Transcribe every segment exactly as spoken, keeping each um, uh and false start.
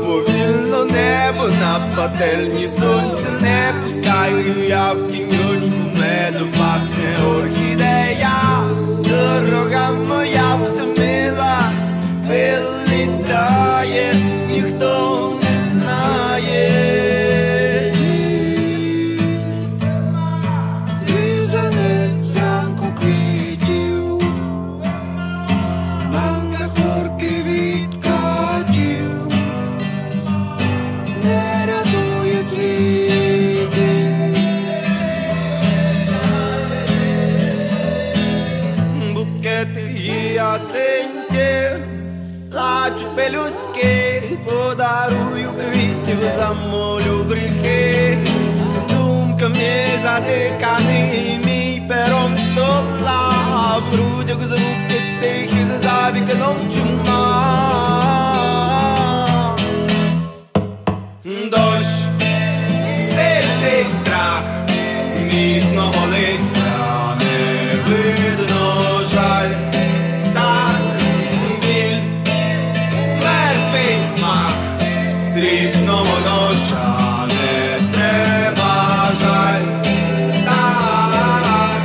повільно небо на пательні, сонце не пускаю, я в тіньочку, меду пахне орхідея. Дорога моя втомилась, вилітає, ніхто не знає. Зрізане зранку квітів, банка хлорки від катів, не рятує цвіти. Букети гіацинтів, плачуть пелюстки, подарую квітів, замолю гріхи. Думками затиканий мій пером стола, в грудях звуки тихі, за вікном чума. Дощ, сильний страх, мідного лиця не видно жаль. Так, біль, мертвий смак, срібного ножа не треба жаль. Так.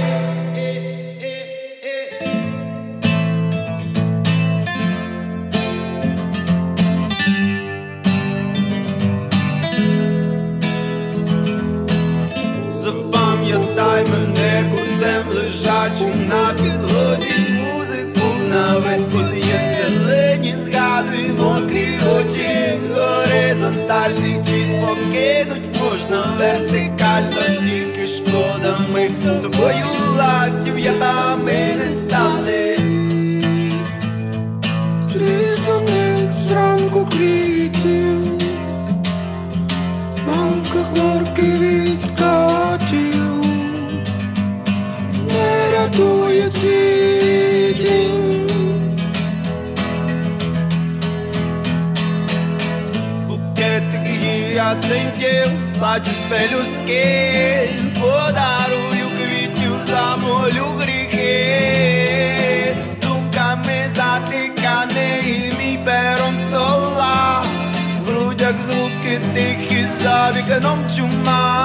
Запам'ятай мене курцем лежачим на підлозі, музику на весь під'їзд, зелені згадуй мокрі очі. Горизонтальний світ покинуть можна вертикально, тільки шкода ми з тобою ластів'ятами не стали. Зрізаних зранку квітів, банка хлорки від катів, не рятує цвітінь. Букети гіацинтів, плачуть пелюстки, подарую квітів, замолю гріхи. Думками затиканий мій пером стола, в грудях звуки тихі, за вікном чума.